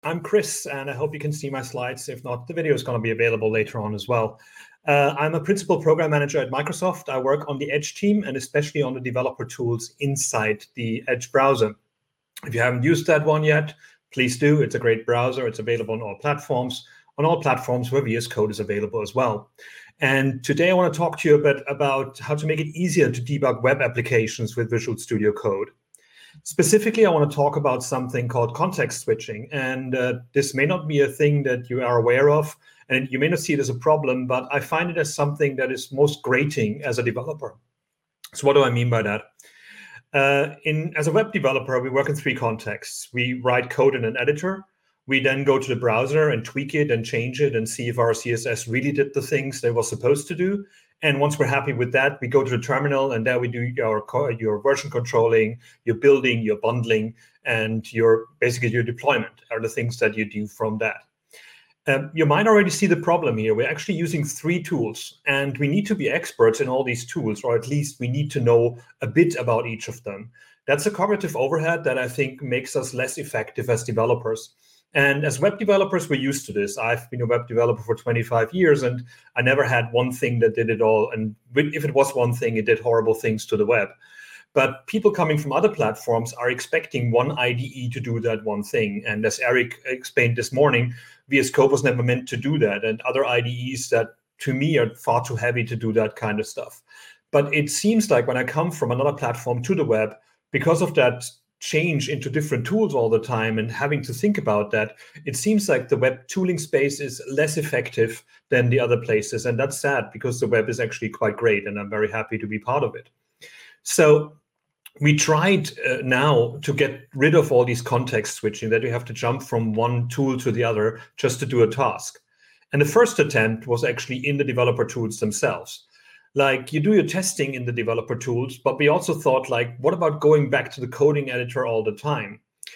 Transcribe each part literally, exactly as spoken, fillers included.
I'm Chris, and I hope you can see my slides. If not, the video is going to be available later on as well. Uh, I'm a principal program manager at Microsoft. I work on the Edge team and especially on the developer tools inside the Edge browser. If you haven't used that one yet, please do. It's a great browser. It's available on all platforms, on all platforms where V S Code is available as well. And today I want to talk to you a bit about how to make it easier to debug web applications with Visual Studio Code. Specifically, I want to talk about something called context switching. And uh, this may not be a thing that you are aware of, and you may not see it as a problem, but I find it as something that is most grating as a developer. So what do I mean by that? Uh, in, as a web developer, we work in three contexts. We write code in an editor. We then go to the browser and tweak it and change it and see if our C S S really did the things they were supposed to do. And once we're happy with that, we go to the terminal, and there we do your, your version controlling, your building, your bundling, and your basically your deployment are the things that you do from that. Um, you might already see the problem here. We're actually using three tools, and we need to be experts in all these tools, or at least we need to know a bit about each of them. That's a cognitive overhead that I think makes us less effective as developers. And as web developers, we're used to this. I've been a web developer for twenty-five years, and I never had one thing that did it all. And if it was one thing, it did horrible things to the web. But people coming from other platforms are expecting one I D E to do that one thing. And as Eric explained this morning, V S Code was never meant to do that. And other I D Es that, to me, are far too heavy to do that kind of stuff. But it seems like when I come from another platform to the web, because of that change into different tools all the time and having to think about that, it seems like the web tooling space is less effective than the other places. And that's sad, because the web is actually quite great, and I'm very happy to be part of it. So we tried uh, now to get rid of all these context switching, that you have to jump from one tool to the other just to do a task. And the first attempt was actually in the developer tools themselves. Like, you do your testing in the developer tools, but we also thought, like, what about going back to the coding editor all the time?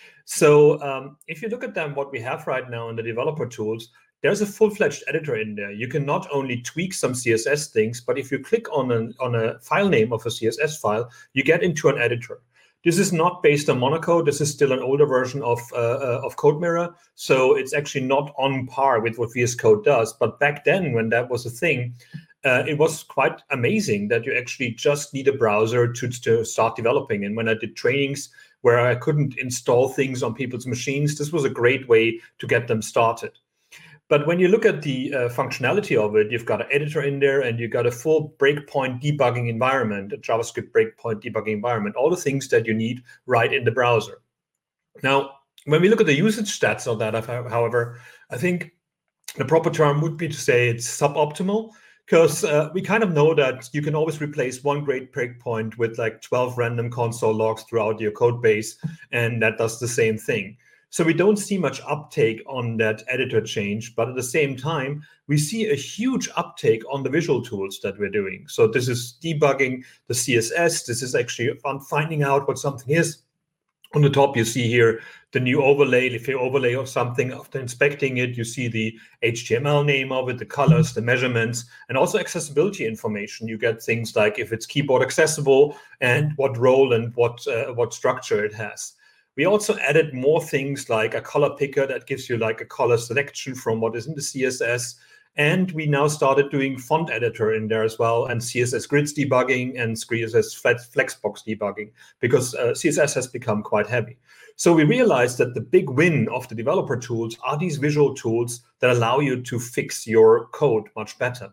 So um, if you look at them, what we have right now in the developer tools, there's a full-fledged editor in there. You can not only tweak some C S S things, but if you click on, an, on a file name of a C S S file, you get into an editor. This is not based on Monaco. This is still an older version of, uh, uh, of CodeMirror. So it's actually not on par with what V S Code does. But back then, when that was a thing, Uh, it was quite amazing that you actually just need a browser to, to start developing. And when I did trainings where I couldn't install things on people's machines, this was a great way to get them started. But when you look at the uh, functionality of it, you've got an editor in there, and you've got a full breakpoint debugging environment, a JavaScript breakpoint debugging environment, all the things that you need right in the browser. Now, when we look at the usage stats of that, however, I think the proper term would be to say it's suboptimal. Because uh, we kind of know that you can always replace one great breakpoint with like twelve random console logs throughout your code base, and that does the same thing. So we don't see much uptake on that editor change, but at the same time, we see a huge uptake on the visual tools that we're doing. So this is debugging the C S S. This is actually finding out what something is. On the top, you see here the new overlay. If you overlay of something, after inspecting it, you see the H T M L name of it, the colors, the measurements, and also accessibility information. You get things like if it's keyboard accessible and what role and what uh, what structure it has. We also added more things like a color picker that gives you like a color selection from what is in the C S S. And we now started doing font editor in there as well, and C S S grids debugging and C S S flexbox debugging, because uh, C S S has become quite heavy. So we realized that the big win of the developer tools are these visual tools that allow you to fix your code much better.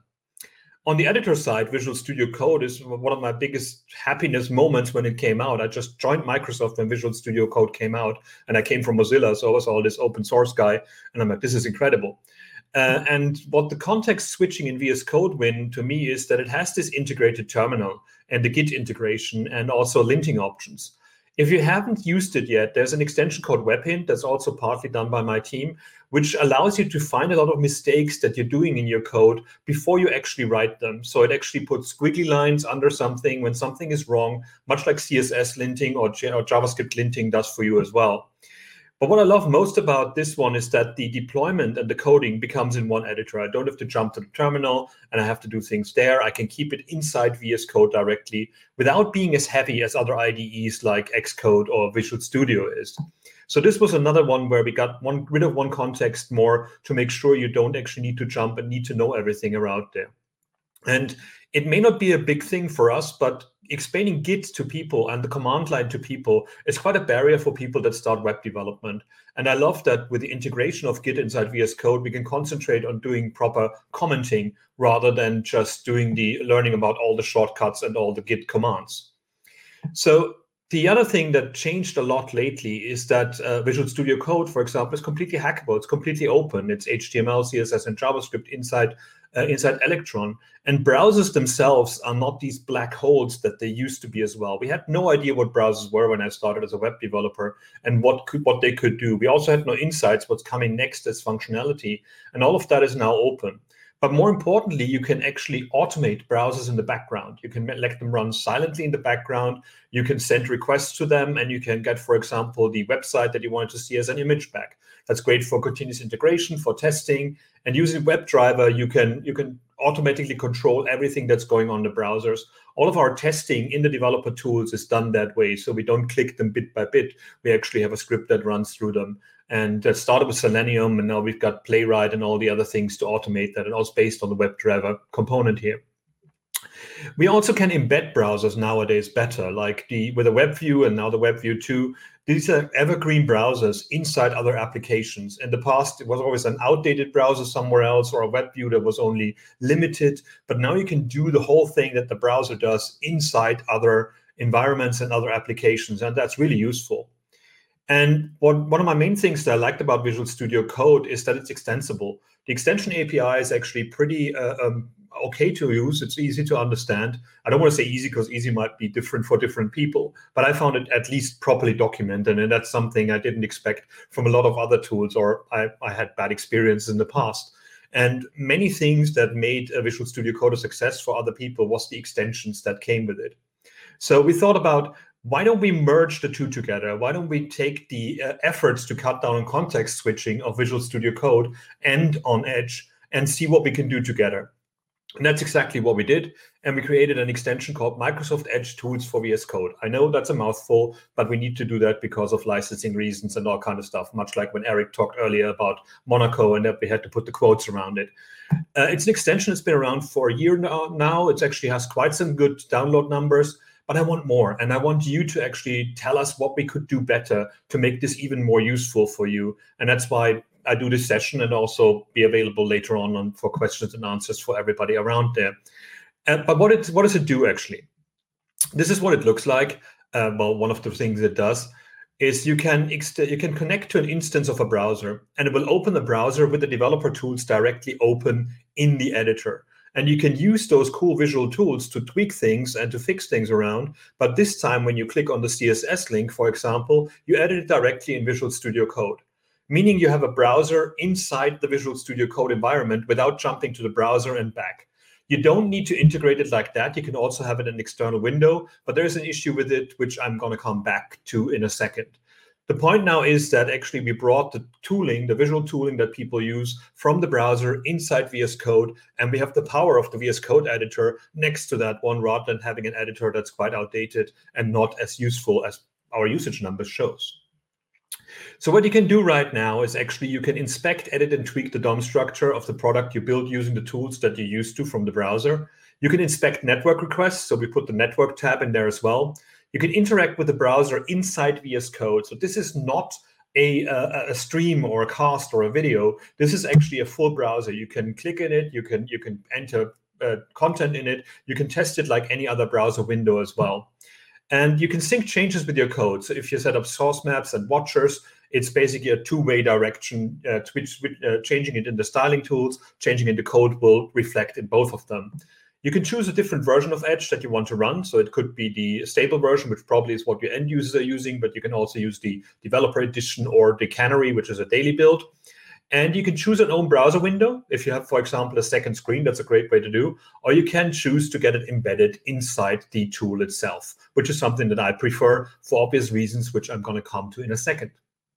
On the editor side, Visual Studio Code is one of my biggest happiness moments when it came out. I just joined Microsoft when Visual Studio Code came out, and I came from Mozilla, so I was all this open source guy, and I'm like, this is incredible. Uh, and what the context switching in V S Code win to me is that it has this integrated terminal and the Git integration and also linting options. If you haven't used it yet, there's an extension called WebHint that's also partly done by my team, which allows you to find a lot of mistakes that you're doing in your code before you actually write them. So it actually puts squiggly lines under something when something is wrong, much like C S S linting or, J- or JavaScript linting does for you as well. But what I love most about this one is that the deployment and the coding becomes in one editor. I don't have to jump to the terminal and I have to do things there. I can keep it inside V S Code directly without being as heavy as other I D Es like Xcode or Visual Studio is. So this was another one where we got one rid of one context more to make sure you don't actually need to jump and need to know everything around there. And it may not be a big thing for us, but explaining Git to people and the command line to people is quite a barrier for people that start web development. And I love that with the integration of Git inside V S Code, we can concentrate on doing proper commenting rather than just doing the learning about all the shortcuts and all the Git commands. So the other thing that changed a lot lately is that uh, Visual Studio Code, for example, is completely hackable. It's completely open. It's H T M L, C S S, and JavaScript inside uh, inside Electron. And browsers themselves are not these black holes that they used to be as well. We had no idea what browsers were when I started as a web developer and what could, what they could do. We also had no insights what's coming next as functionality. And all of that is now open. But more importantly, you can actually automate browsers in the background. You can let them run silently in the background. You can send requests to them, and you can get, for example, the website that you wanted to see as an image back. That's great for continuous integration, for testing. And using WebDriver, you can, you can automatically control everything that's going on in the browsers. All of our testing in the developer tools is done that way. So we don't click them bit by bit. We actually have a script that runs through them. And that started with Selenium, and now we've got Playwright and all the other things to automate that, and all based on the WebDriver component here. We also can embed browsers nowadays better, like the with the WebView and now the WebView two. These are evergreen browsers inside other applications. In the past, it was always an outdated browser somewhere else or a WebView that was only limited. But now you can do the whole thing that the browser does inside other environments and other applications, and that's really useful. And what, one of my main things that I liked about Visual Studio Code is that it's extensible. The extension A P I is actually pretty uh, um, okay to use. It's easy to understand. I don't want to say easy because easy might be different for different people, but I found it at least properly documented. And that's something I didn't expect from a lot of other tools, or I, I had bad experiences in the past. And many things that made a Visual Studio Code a success for other people was the extensions that came with it. So we thought about, why don't we merge the two together? Why don't we take the uh, efforts to cut down on context switching of Visual Studio Code and on Edge and see what we can do together? And that's exactly what we did. And we created an extension called Microsoft Edge Tools for V S Code. I know that's a mouthful, but we need to do that because of licensing reasons and all kind of stuff, much like when Eric talked earlier about Monaco and that we had to put the quotes around it. Uh, it's an extension that's been around for a year now. now. It actually has quite some good download numbers. But I want more, and I want you to actually tell us what we could do better to make this even more useful for you. And that's why I do this session and also be available later on, on for questions and answers for everybody around there. Uh, but what, it, what does it do, actually? This is what it looks like. Uh, well, one of the things it does is you can, you can connect to an instance of a browser, and it will open the browser with the developer tools directly open in the editor. And you can use those cool visual tools to tweak things and to fix things around. But this time, when you click on the C S S link, for example, you edit it directly in Visual Studio Code, meaning you have a browser inside the Visual Studio Code environment without jumping to the browser and back. You don't need to integrate it like that. You can also have it in an external window, but there's an issue with it, which I'm going to come back to in a second. The point now is that actually we brought the tooling, the visual tooling that people use from the browser inside V S Code, and we have the power of the V S Code editor next to that one, rather than having an editor that's quite outdated and not as useful as our usage numbers shows. So what you can do right now is actually you can inspect, edit, and tweak the D O M structure of the product you build using the tools that you're used to from the browser. You can inspect network requests, so we put the network tab in there as well. You can interact with the browser inside V S Code. So this is not a, a, a stream or a cast or a video. This is actually a full browser. You can click in it. You can, you can enter uh, content in it. You can test it like any other browser window as well. And you can sync changes with your code. So if you set up source maps and watchers, it's basically a two-way direction. Uh, twitch, uh, changing it in the styling tools, changing in the code will reflect in both of them. You can choose a different version of Edge that you want to run. So it could be the stable version, which probably is what your end users are using, but you can also use the developer edition or the Canary, which is a daily build. And you can choose an own browser window. If you have, for example, a second screen, that's a great way to do. Or you can choose to get it embedded inside the tool itself, which is something that I prefer for obvious reasons, which I'm going to come to in a second.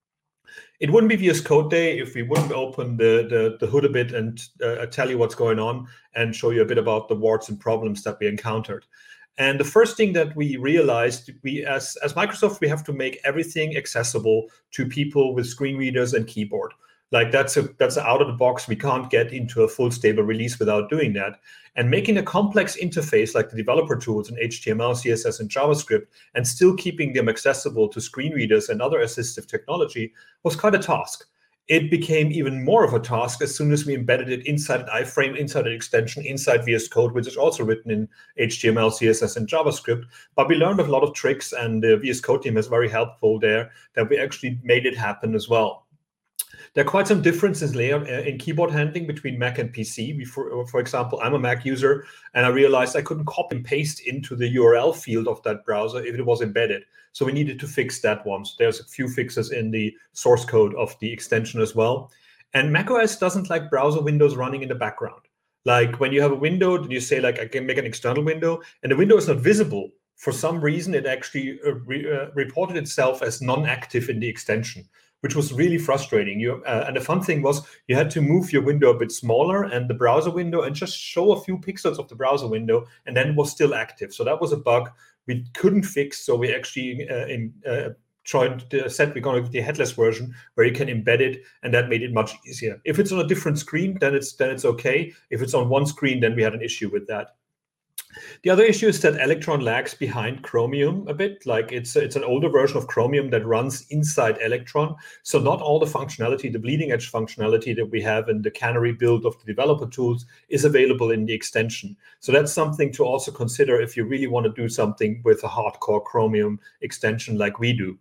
It wouldn't be V S Code Day if we wouldn't open the, the, the hood a bit and uh, tell you what's going on and show you a bit about the warts and problems that we encountered. And the first thing that we realized, we as, as Microsoft, we have to make everything accessible to people with screen readers and keyboard. Like that's a that's out of the box. We can't get into a full stable release without doing that. And making a complex interface like the developer tools in H T M L, C S S, and JavaScript, and still keeping them accessible to screen readers and other assistive technology was quite a task. It became even more of a task as soon as we embedded it inside an iframe, inside an extension, inside V S Code, which is also written in H T M L, C S S, and JavaScript. But we learned a lot of tricks, and the V S Code team is very helpful there, that we actually made it happen as well. There are quite some differences layout in keyboard handling between Mac and P C. We, for, for example, I'm a Mac user, and I realized I couldn't copy and paste into the U R L field of that browser if it was embedded. So we needed to fix that one. So there's a few fixes in the source code of the extension as well. And macOS doesn't like browser windows running in the background. Like when you have a window, then you say like, I can make an external window, and the window is not visible. For some reason, it actually uh, re, uh, reported itself as non-active in the extension, which was really frustrating. You, uh, and the fun thing was you had to move your window a bit smaller and the browser window and just show a few pixels of the browser window, and then it was still active. So that was a bug we couldn't fix. So we actually uh, in, uh, tried to set we're going with the headless version where you can embed it, and that made it much easier. If it's on a different screen, then it's then it's okay. If it's on one screen, then we had an issue with that. The other issue is that Electron lags behind Chromium a bit. Like it's it's an older version of Chromium that runs inside Electron. So not all the functionality, the bleeding edge functionality that we have in the Canary build of the developer tools is available in the extension. So that's something to also consider if you really want to do something with a hardcore Chromium extension like we do.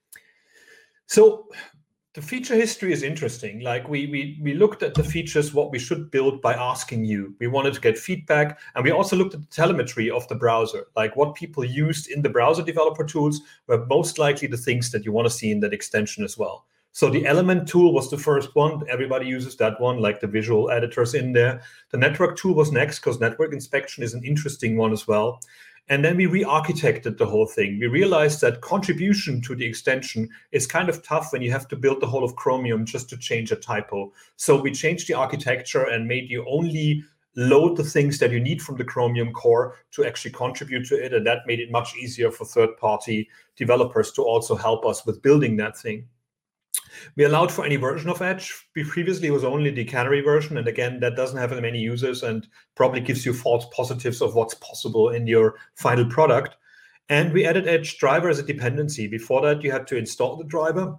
So the feature history is interesting. Like we, we we looked at the features, what we should build by asking you. We wanted to get feedback, and we also looked at the telemetry of the browser, like what people used in the browser developer tools were most likely the things that you want to see in that extension as well. So the Element tool was the first one. Everybody uses that one, like the visual editors in there. The network tool was next, because network inspection is an interesting one as well. And then we re-architected the whole thing. We realized that contribution to the extension is kind of tough when you have to build the whole of Chromium just to change a typo. So we changed the architecture and made you only load the things that you need from the Chromium core to actually contribute to it. And that made it much easier for third-party developers to also help us with building that thing. We allowed for any version of Edge. We previously was only the Canary version, and again, that doesn't have many users and probably gives you false positives of what's possible in your final product. And we added Edge driver as a dependency. Before that, you had to install the driver.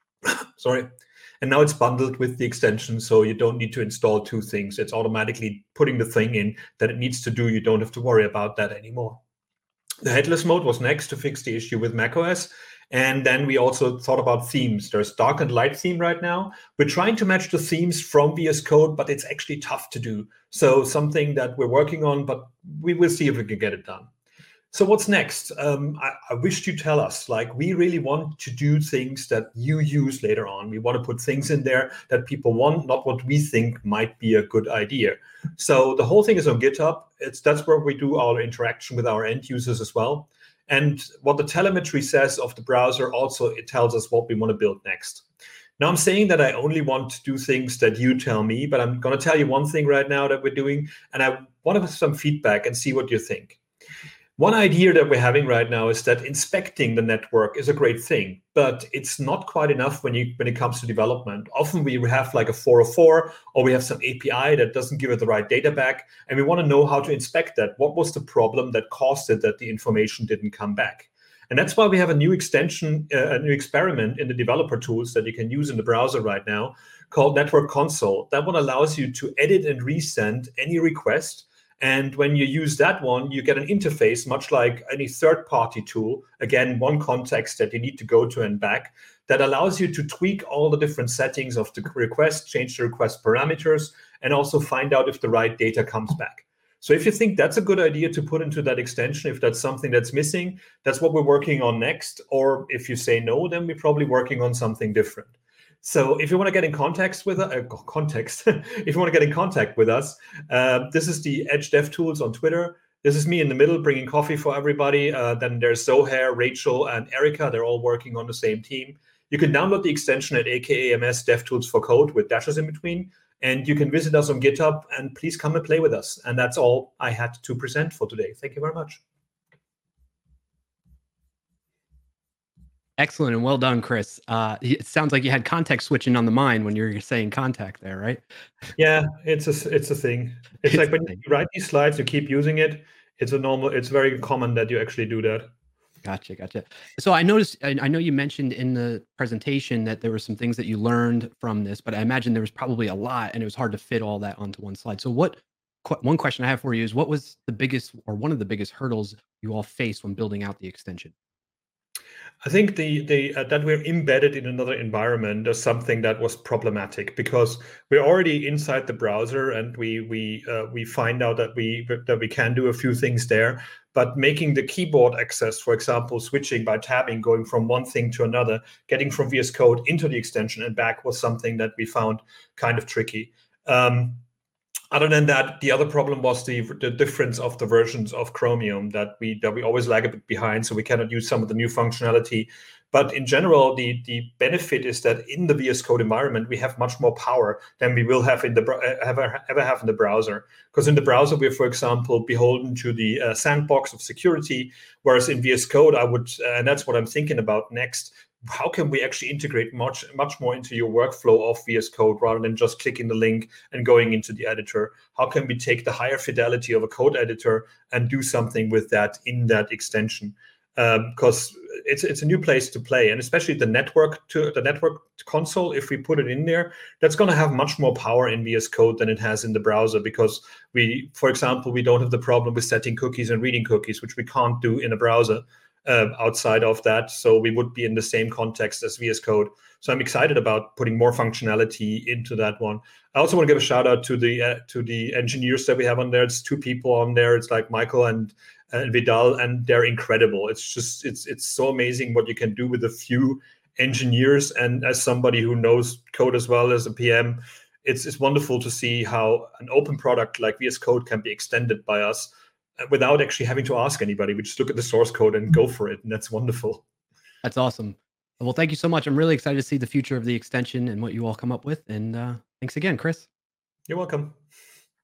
Sorry. And now it's bundled with the extension, so you don't need to install two things. It's automatically putting the thing in that it needs to do. You don't have to worry about that anymore. The headless mode was next to fix the issue with macOS. And then we also thought about themes. There's dark and light theme right now. We're trying to match the themes from V S Code, but it's actually tough to do. So something that we're working on, but we will see if we can get it done. So what's next? Um, I, I wish you tell us, like, we really want to do things that you use later on. We want to put things in there that people want, not what we think might be a good idea. So the whole thing is on GitHub. It's that's where we do our interaction with our end users as well. And what the telemetry says of the browser also, it tells us what we want to build next. Now, I'm saying that I only want to do things that you tell me, but I'm going to tell you one thing right now that we're doing, and I want to have some feedback and see what you think. One idea that we're having right now is that inspecting the network is a great thing, but it's not quite enough when you when it comes to development. Often we have like a four oh four, or we have some A P I that doesn't give it the right data back, and we want to know how to inspect that. What was the problem that caused it that the information didn't come back? And that's why we have a new extension, uh, a new experiment in the developer tools that you can use in the browser right now called Network Console. That one allows you to edit and resend any request. And when you use that one, you get an interface, much like any third-party tool, again, one context that you need to go to and back, that allows you to tweak all the different settings of the request, change the request parameters, and also find out if the right data comes back. So if you think that's a good idea to put into that extension, if that's something that's missing, that's what we're working on next. Or if you say no, then we're probably working on something different. So if you want to get in context with uh, context, if you want to get in contact with us, uh, this is the Edge Dev Tools on Twitter. This is me in the middle bringing coffee for everybody. Uh, then there's Zohair, Rachel, and Erica. They're all working on the same team. You can download the extension at A K A M S DevTools for Code with dashes in between. And you can visit us on GitHub, and please come and play with us. And that's all I had to present for today. Thank you very much. Excellent and well done, Chris. Uh, it sounds like you had context switching on the mind when you were saying contact there, right? Yeah, it's a it's a thing. It's It's like the when you thing. write these slides, you keep using it. It's a normal. It's very common that you actually do that. Gotcha, gotcha. So I noticed, I I know you mentioned in the presentation that there were some things that you learned from this, but I imagine there was probably a lot and it was hard to fit all that onto one slide. So what, qu- one question I have for you is what was the biggest or one of the biggest hurdles you all faced when building out the extension? I think the the uh, that we're embedded in another environment is something that was problematic because we're already inside the browser and we we uh, we find out that we that we can do a few things there, but making the keyboard access, for example, switching by tabbing, going from one thing to another, getting from V S Code into the extension and back was something that we found kind of tricky. Um, Other than that, the other problem was the the difference of the versions of Chromium that we that we always lag a bit behind, so we cannot use some of the new functionality. But in general, the the benefit is that in the V S Code environment, we have much more power than we will have in the br- uh, ever ever have in the browser. Because in the browser, we're, for example, beholden to the uh, sandbox of security, whereas in V S Code, I would, uh, and that's what I'm thinking about next. How can we actually integrate much much more into your workflow of V S Code rather than just clicking the link and going into the editor? How can we take the higher fidelity of a code editor and do something with that in that extension? Because um, it's it's a new place to play, and especially the network to the network console. If we put it in there, that's going to have much more power in V S Code than it has in the browser. Because we, for example, we don't have the problem with setting cookies and reading cookies, which we can't do in a browser. Uh, outside of that, so we would be in the same context as V S Code. So I'm excited about putting more functionality into that one. I also want to give a shout out to the uh, to the engineers that we have on there. It's two people on there. It's like Michael and, and Vidal, and they're incredible. It's just it's it's so amazing what you can do with a few engineers. And as somebody who knows code as well as a P M, it's it's wonderful to see how an open product like V S Code can be extended by us without actually having to ask anybody. We just look at the source code and go for it, and that's wonderful. That's awesome. Well, thank you so much. I'm really excited to see the future of the extension and what you all come up with. And uh, thanks again, Chris. You're welcome.